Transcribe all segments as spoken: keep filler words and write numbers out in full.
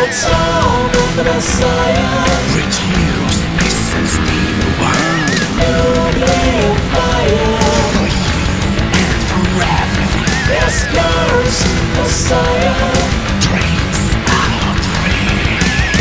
Return of the Messiah. Reduce this unstable world. Nuclear fire. For you and for everything. Yes, Ghost Messiah. Drinks out free.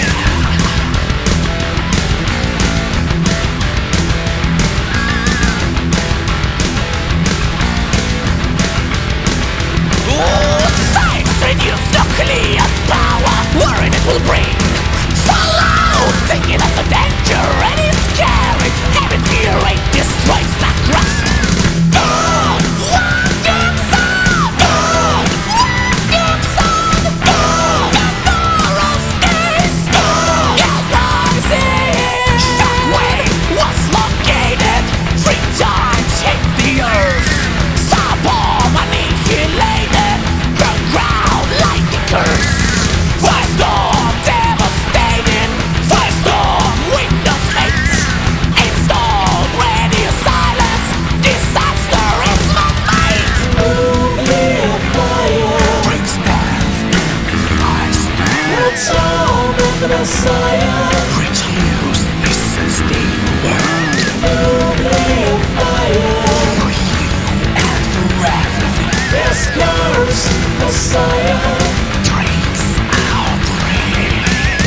Oh, science reduce nuclear power. Worry it will bring. Follow, thinking of the danger and it's scary. Having fear rate destroys the crust. Oh, what gets on? Oh, what gets on? Oh, the moral stays. Oh, is rising. Shockwave was located. Three times hit the earth. Subbomb annihilated. The ground like a curse. Firestorm devastating. Firestorm wind of hate. Installed radio silence. Disaster is my mate. Nuclear fire. Brings death, amplifies death. Return of the Messiah. Reduce this unstable world. Nuclear fire. For you and for everything. Yes, Ghost Messiah. Drinks out free.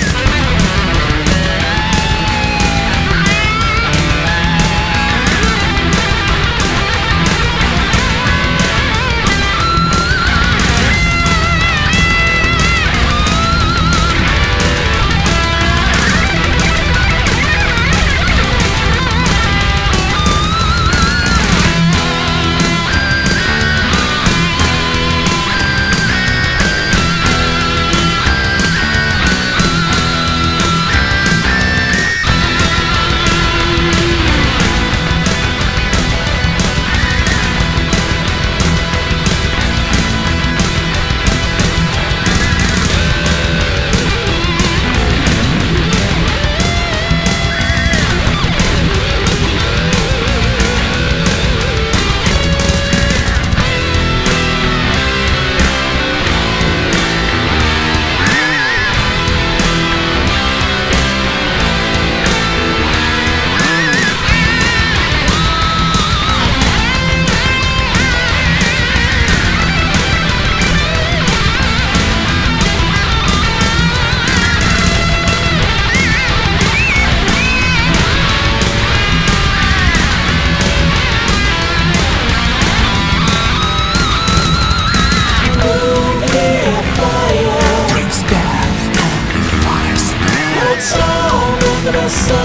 Nuclear fire. Brings death, amplifies death. Return of the Messiah.